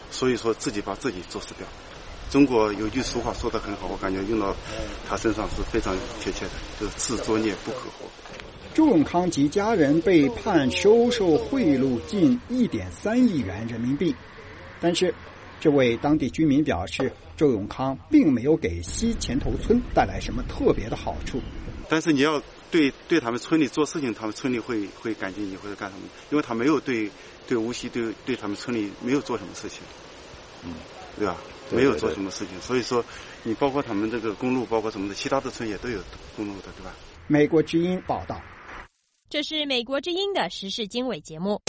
所以说自己把自己作死掉。中国有句俗话说得很好，我感觉用到他身上是非常贴切的，就是自作孽不可活。 周永康及家人被判收受贿赂近1.3亿元人民币，但是这位当地居民表示，周永康并没有给西前头村带来什么特别的好处。 但是你要对他们村里做事情，他们村里会感激你或者干什么，因为他没有对无锡对他们村里没有做什么事情，对吧？没有做什么事情，所以说你包括他们这个公路，包括什么的，其他的村也都有公路的，对吧？ 美国之音报道。 这是美国之音的时事经纬节目。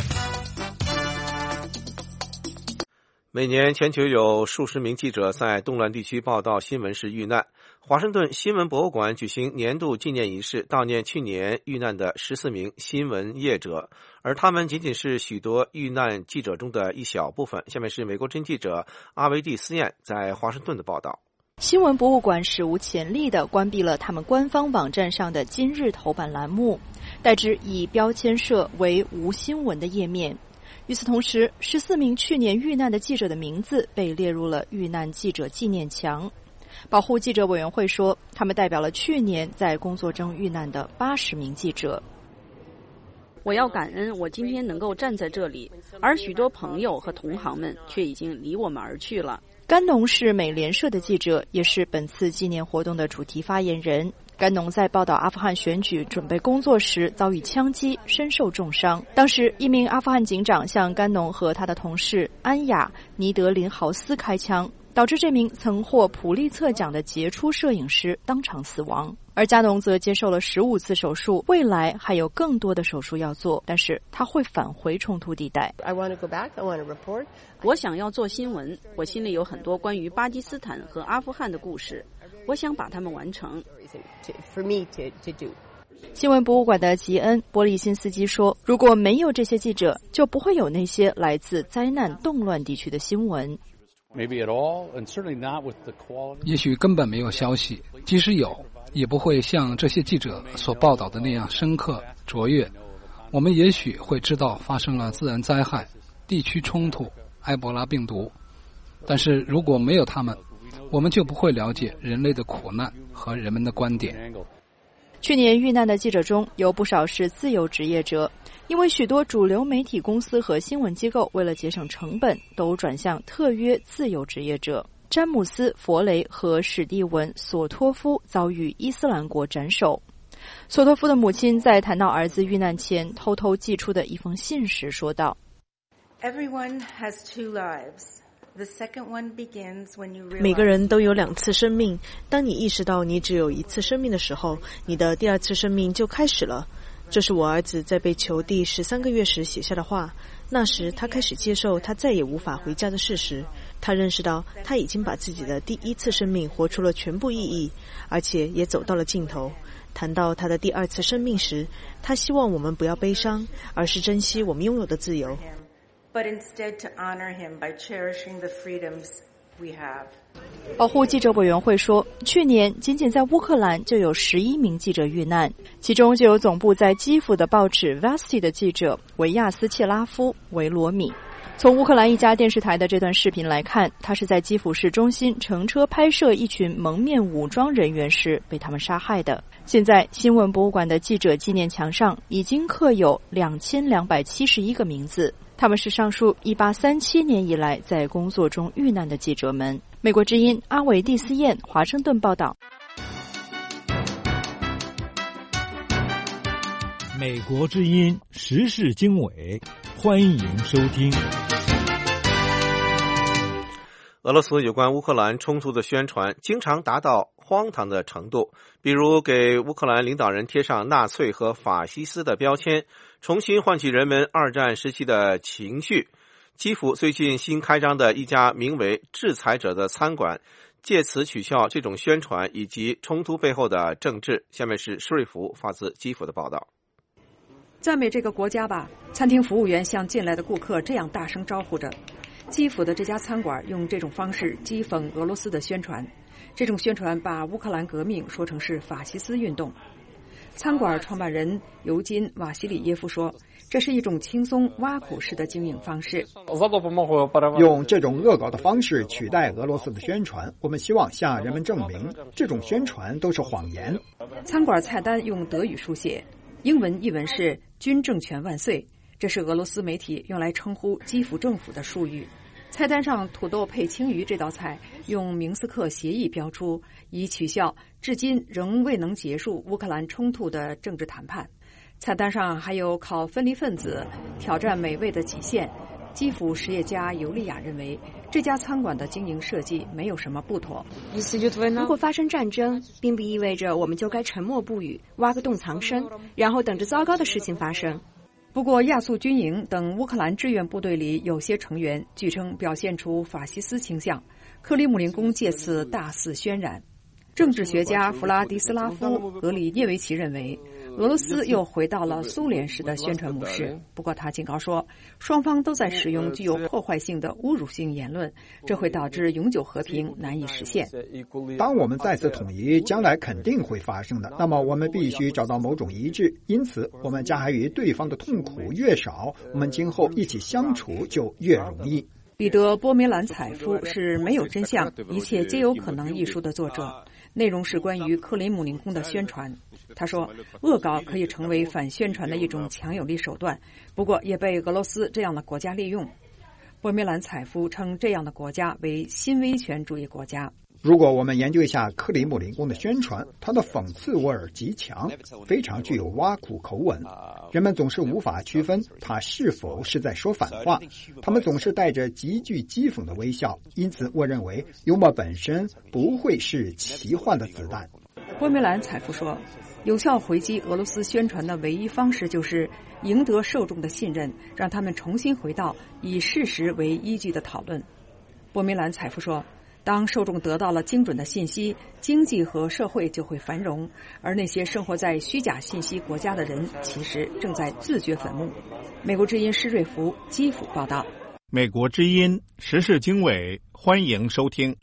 每年全球有数十名记者在动乱地区报道新闻时遇难。华盛顿新闻博物馆举行年度纪念仪式，悼念去年遇难的14名新闻业者，而他们仅仅是许多遇难记者中的一小部分。下面是美国之音记者阿维蒂斯燕在华盛顿的报道。 新闻博物馆史无前例地关闭了他们官方网站上的今日头版栏目，代之以标签设为无新闻的页面。与此同时，14名去年遇难的记者的名字被列入了遇难记者纪念墙。保护记者委员会说，他们代表了去年在工作中遇难的80名记者。 我要感恩我今天能够站在这里，而许多朋友和同行们却已经离我们而去了。 甘农是美联社的记者，也是本次纪念活动的主题发言人。甘农在报道阿富汗选举准备工作时遭遇枪击，身受重伤。当时一名阿富汗警长向甘农和他的同事安雅·尼德林豪斯开枪，导致这名曾获普利策奖的杰出摄影师当场死亡。而加农则接受了15次手术，未来还有更多的手术要做，但是他会返回冲突地带。 我想要做新闻，我心里有很多关于巴基斯坦和阿富汗的故事，我想把它们完成。 新闻博物馆的吉恩·波利辛斯基说，如果没有这些记者，就不会有那些来自灾难动乱地区的新闻。 也许根本没有消息，即使有，也不会像这些记者所报道的那样深刻卓越。我们也许会知道发生了自然灾害、地区冲突、埃博拉病毒，但是如果没有他们，我们就不会了解人类的苦难和人们的观点。 去年遇难的记者中有不少是自由职业者，因为许多主流媒体公司和新闻机构为了节省成本，都转向特约自由职业者。詹姆斯·佛雷和史蒂文·索托夫遭遇伊斯兰国斩首。索托夫的母亲在谈到儿子遇难前偷偷寄出的一封信时说道： Everyone has two lives. The second one begins when you realize 每个人都有2次生命，当你意识到你只有1次生命的时候，你的第2次生命就开始了。这是我儿子在被囚第13个月时写下的话。那时他开始接受他再也无法回家的事实，他认识到他已经把自己的第1次生命活出了全部意义，而且也走到了尽头。谈到他的第2次生命时，他希望我们不要悲伤，而是珍惜我们拥有的自由。 But instead to honor him by cherishing the freedoms we have. 保护记者委员会说，去年仅仅在乌克兰就有11名记者遇难，其中就有总部在基辅的报纸 Vesti 的记者维亚斯切拉夫·维罗米。从乌克兰一家电视台的这段视频来看，他是在基辅市中心乘车拍摄一群蒙面武装人员时被他们杀害的。现在新闻博物馆的记者纪念墙上已经刻有2271个名字，他们是上述1837年以来在工作中遇难的记者们。美国之音阿维蒂斯燕华盛顿报道。 美国之音时事经纬，欢迎收听。 俄罗斯有关乌克兰冲突的宣传经常达到荒唐的程度，比如给乌克兰领导人贴上纳粹和法西斯的标签，重新唤起人们二战时期的情绪。基辅最近新开张的一家名为制裁者的餐馆借此取笑这种宣传以及冲突背后的政治。下面是施瑞福发自基辅的报道。 赞美这个国家吧，餐厅服务员向进来的顾客这样大声招呼着。基辅的这家餐馆用这种方式讥讽俄罗斯的宣传，这种宣传把乌克兰革命说成是法西斯运动。餐馆创办人尤金·瓦西里耶夫说， 这是一种轻松挖苦式的经营方式。 用这种恶搞的方式取代俄罗斯的宣传，我们希望向人们证明这种宣传都是谎言。 餐馆菜单用德语书写，英文译文是“军政权万岁”，这是俄罗斯媒体用来称呼基辅政府的术语。菜单上土豆配青鱼这道菜用明斯克协议标出，以取笑至今仍未能结束乌克兰冲突的政治谈判。菜单上还有烤分离分子，挑战美味的极限。基辅实业家尤利亚认为，这家餐馆的经营设计没有什么不妥。 如果发生战争，并不意味着我们就该沉默不语，挖个洞藏身，然后等着糟糕的事情发生。 不过，亚速军营等乌克兰志愿部队里有些成员据称表现出法西斯倾向，克里姆林宫借此大肆渲染。政治学家弗拉迪斯拉夫·格里涅维奇认为，俄罗斯又回到了苏联时的宣传模式。不过他警告说，双方都在使用具有破坏性的侮辱性言论，这会导致永久和平难以实现。 当我们再次统一，将来肯定会发生的，那么我们必须找到某种一致，因此我们加害于对方的痛苦越少，我们今后一起相处就越容易。 彼得·波梅兰采夫是《没有真相，一切皆有可能》一书的作者，内容是关于克林姆林宫的宣传。他说，恶搞可以成为反宣传的一种强有力手段，不过也被俄罗斯这样的国家利用。波梅兰采夫称这样的国家为新威权主义国家。 如果我们研究一下克里姆林宫的宣传，它的讽刺味儿极强，非常具有挖苦口吻。人们总是无法区分他是否是在说反话，他们总是带着极具讥讽的微笑。因此，我认为幽默本身不会是奇幻的子弹。 波梅兰采夫说，有效回击俄罗斯宣传的唯一方式就是赢得受众的信任，让他们重新回到以事实为依据的讨论。波梅兰采夫说，当受众得到了精准的信息，经济和社会就会繁荣，而那些生活在虚假信息国家的人其实正在自掘坟墓。美国之音施瑞福基辅报道。 美国之音时事经纬，欢迎收听。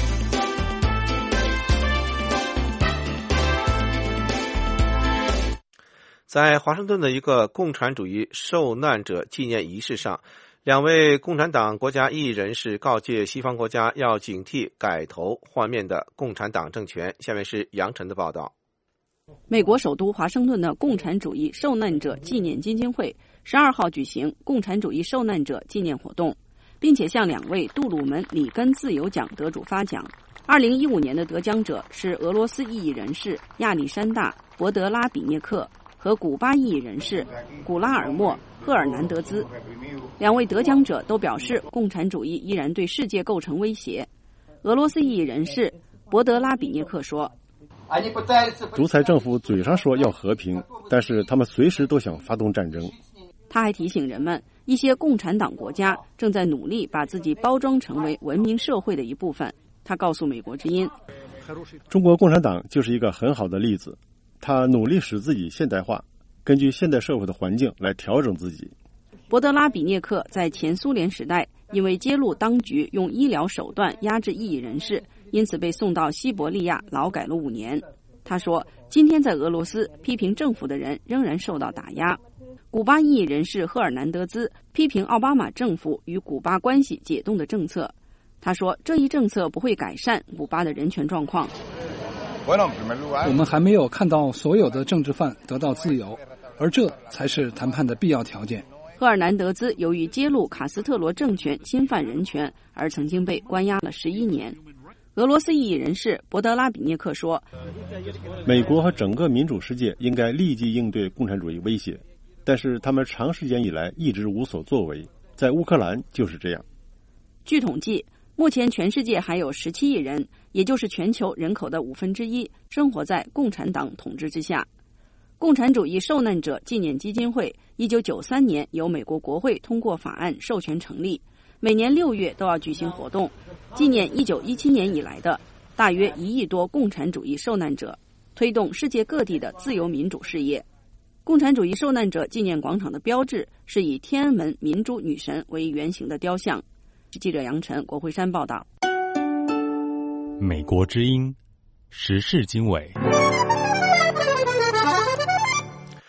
在华盛顿的一个共产主义受难者纪念仪式上，2位共产党国家异议人士告诫西方国家要警惕改头换面的共产党政权。下面是杨晨的报道。 美国首都华盛顿的共产主义受难者纪念基金会12号举行共产主义受难者纪念活动，并且向2位杜鲁门里根自由奖得主发奖。2015年的得奖者是俄罗斯异议人士亚历山大·博德拉比涅克和古巴异议人士古拉尔莫·赫尔南德兹。2位得奖者都表示，共产主义依然对世界构成威胁。俄罗斯异议人士博德拉比涅克说， 独裁政府嘴上说要和平，但是他们随时都想发动战争。 他还提醒人们，一些共产党国家正在努力把自己包装成为文明社会的一部分。他告诉美国之音， 中国共产党就是一个很好的例子，他努力使自己现代化，根据现代社会的环境来调整自己。 博德拉比涅克在前苏联时代因为揭露当局用医疗手段压制异议人士，因此被送到西伯利亚劳改了5年。他说，今天在俄罗斯批评政府的人仍然受到打压。古巴异议人士赫尔南德兹批评奥巴马政府与古巴关系解冻的政策。他说，这一政策不会改善古巴的人权状况。 我们还没有看到所有的政治犯得到自由，而这才是谈判的必要条件。 赫尔南德兹由于揭露卡斯特罗政权侵犯人权而曾经被关押了11年。俄罗斯异议人士博德拉比涅克说， 美国和整个民主世界应该立即应对共产主义威胁，但是他们长时间以来一直无所作为，在乌克兰就是这样。 据统计，目前全世界还有17亿人，也就是全球人口的1/5，生活在共产党统治之下。共产主义受难者纪念基金会1993年由美国国会通过法案授权成立，每年6月都要举行活动，纪念1917年以来的大约1亿多共产主义受难者，推动世界各地的自由民主事业。共产主义受难者纪念广场的标志是以天安门民主女神为原型的雕像。记者杨晨，国会山报道。 美国之音时事经纬。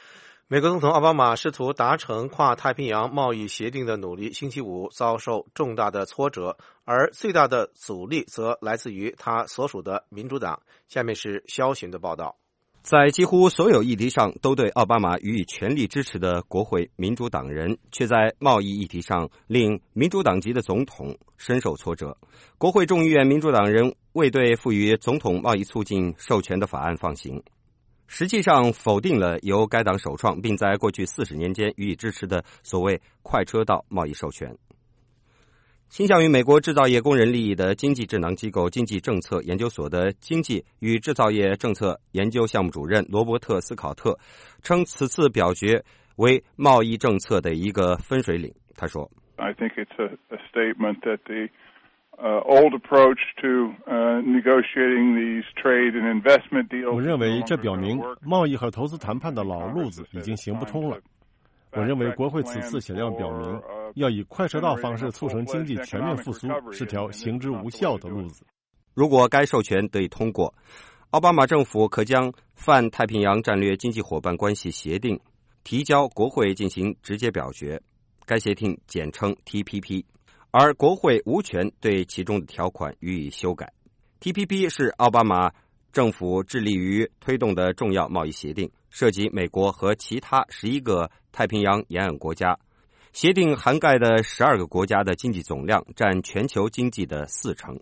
美国总统奥巴马试图达成跨太平洋贸易协定的努力，星期五遭受重大的挫折，而最大的阻力则来自于他所属的民主党。下面是肖巡的报道。 在几乎所有议题上都对奥巴马予以全力支持的国会民主党人，却在贸易议题上令民主党籍的总统深受挫折。国会众议院民主党人未对赋予总统贸易促进授权的法案放行，实际上否定了由该党首创并在过去40年间予以支持的所谓快车道贸易授权。倾向于美国制造业工人利益的经济智囊机构经济政策研究所的经济与制造业政策研究项目主任罗伯特·斯考特称，此次表决为贸易政策的一个分水岭。他说 I think it's a statement that the old approach to negotiating these trade and investment deals. 我认为这表明贸易和投资谈判的老路子已经行不通了。我认为国会此次显要表明，要以快车道方式促成经济全面复苏是条行之无效的路子。 如果该授权得以通过，奥巴马政府可将泛太平洋战略经济伙伴关系协定提交国会进行直接表决，该协定简称 TPP， 而国会无权对其中的条款予以修改。TPP 是奥巴马政府致力于推动的重要贸易协定，涉及美国和其他11个太平洋沿岸国家。协定涵盖的12个国家的经济总量占全球经济的40%。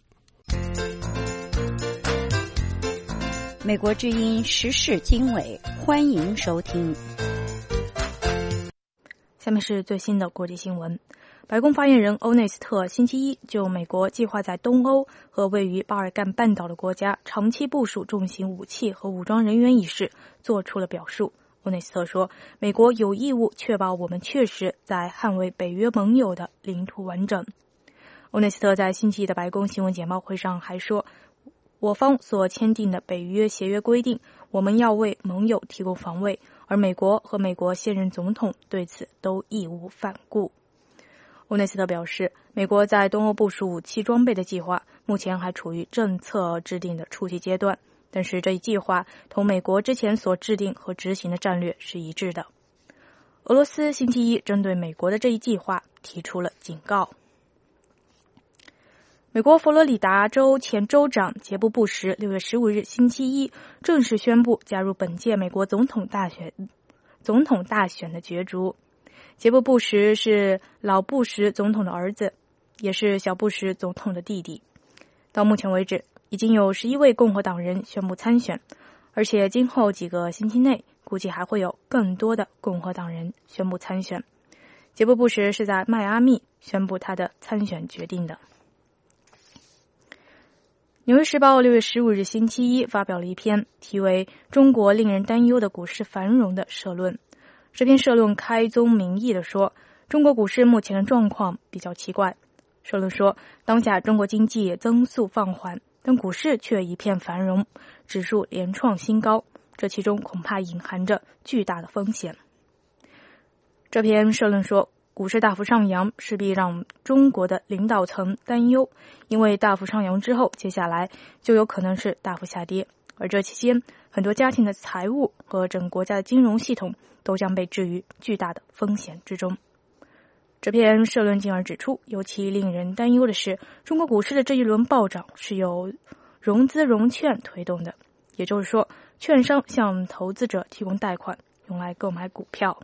美国之音时事经纬，欢迎收听。 下面是最新的国际新闻。白宫发言人欧内斯特星期一就美国计划在东欧和位于巴尔干半岛的国家长期部署重型武器和武装人员一事做出了表述。欧内斯特说，美国有义务确保我们确实在捍卫北约盟友的领土完整。欧内斯特在星期一的白宫新闻简报会上还说，我方所签订的北约协约规定，我们要为盟友提供防卫，而美国和美国现任总统对此都义无反顾。欧内斯特表示，美国在东欧部署武器装备的计划目前还处于政策制定的初期阶段，但是这一计划同美国之前所制定和执行的战略是一致的。俄罗斯星期一针对美国的这一计划提出了警告。美国佛罗里达州前州长杰布·布什6月15日星期一正式宣布加入本届美国总统大选的角逐。杰布·布什是老布什总统的儿子，也是小布什总统的弟弟。到目前为止，已经有11位共和党人宣布参选，而且今后几个星期内估计还会有更多的共和党人宣布参选。杰布·布什是在迈阿密宣布他的参选决定的。纽约时报6月15日星期一发表了一篇题为《中国令人担忧的股市繁荣》的社论。这篇社论开宗明义地说，中国股市目前的状况比较奇怪。社论说，当下中国经济增速放缓，但股市却一片繁荣，指数连创新高，这其中恐怕隐含着巨大的风险。这篇社论说，股市大幅上扬势必让中国的领导层担忧，因为大幅上扬之后，接下来就有可能是大幅下跌，而这期间很多家庭的财务和整个国家的金融系统都将被置于巨大的风险之中。这篇社论进而指出，尤其令人担忧的是，中国股市的这一轮暴涨是由融资融券推动的，也就是说，券商向投资者提供贷款，用来购买股票。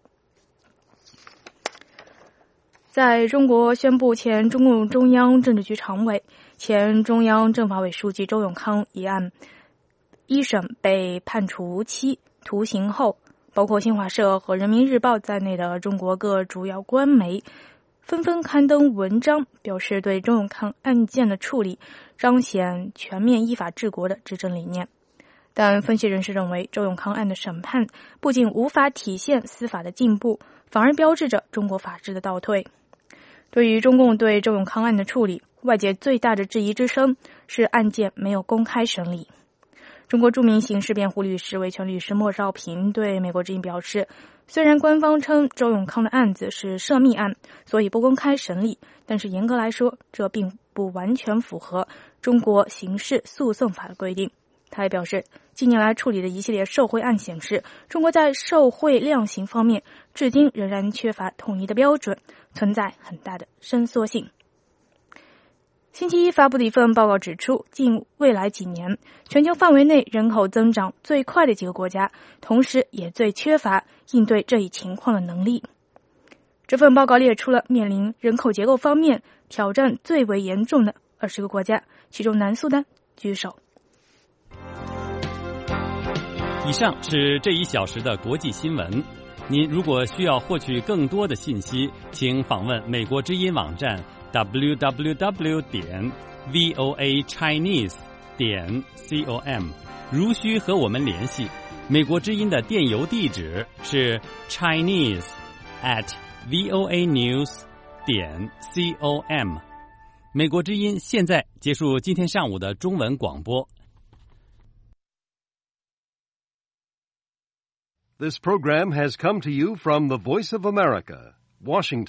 在中国宣布前中共中央政治局常委、前中央政法委书记周永康一案一审被判处无期徒刑后，包括新华社和人民日报在内的中国各主要官媒纷纷刊登文章，表示对周永康案件的处理彰显全面依法治国的执政理念。但分析人士认为，周永康案的审判不仅无法体现司法的进步，反而标志着中国法治的倒退。对于中共对周永康案的处理，外界最大的质疑之声是案件没有公开审理。中国著名刑事辩护律师、维权律师莫少平对美国之音表示，虽然官方称周永康的案子是涉密案，所以不公开审理，但是严格来说，这并不完全符合中国刑事诉讼法的规定。 他还表示，近年来处理的一系列受贿案显示，中国在受贿量刑方面至今仍然缺乏统一的标准，存在很大的伸缩性。星期一发布的一份报告指出，近未来几年，全球范围内人口增长最快的几个国家，同时也最缺乏应对这一情况的能力。这份报告列出了面临人口结构方面挑战最为严重的20个国家，其中南苏丹居首。 以上是这1小时的国际新闻。您如果需要获取更多的信息，请访问美国之音网站 www.voachinese.com。如需和我们联系，美国之音的电邮地址是 chinese@voanews.com。美国之音现在结束今天上午的中文广播。 This program has come to you from the Voice of America, Washington.